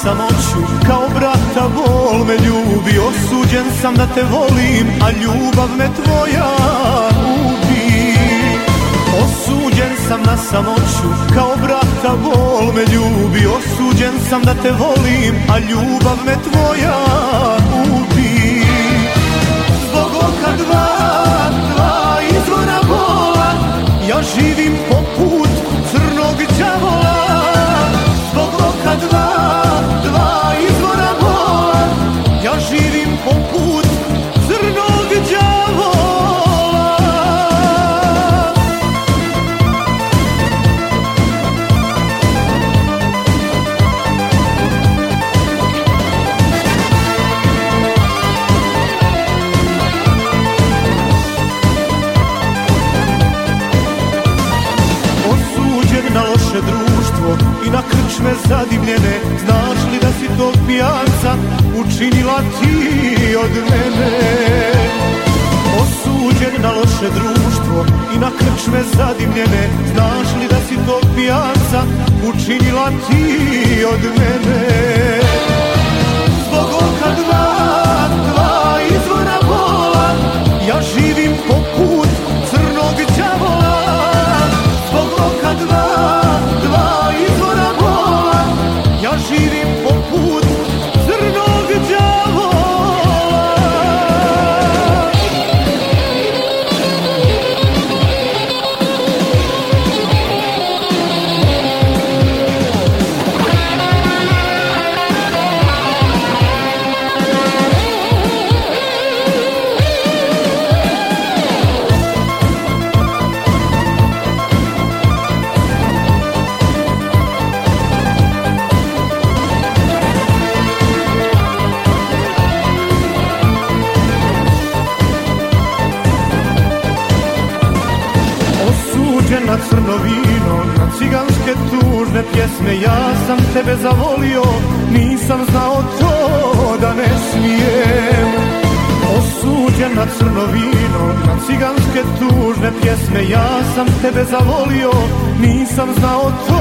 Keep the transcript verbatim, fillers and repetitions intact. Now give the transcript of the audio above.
samoću, kao brata bol me ljubi. Osuđen sam da te volim, a ljubav me tvoja ubi. Osuđen sam na samoću, kao brata bol me ljubi. Osuđen sam da te volim, a ljubav me tvoja ubi. Zbog oka dva, dva izvora bola, ja živim poput crnog đavola. Zbog oka dva, dva izvora bola, ja živim poput crnog đavola. Na loše društvo i na krčme zadimljene, znaš li da si to pijanca učinila ti od mene? Osuđen na loše društvo i na krčme zadimljene, znaš li da si to pijanca učinila ti od mene? Zbog oka dva, dva izvora bola, ja živim poput crnog đavola. Zbog oka dva, dva izvora bola, ja živim poput crnog đavola. Na crno vino, na ciganske tužne pjesme, ja sam tebe zavolio, nisam znao to da ne smijem. Osuđen na crno vino, na ciganske tužne pjesme, ja sam tebe zavolio, nisam znao to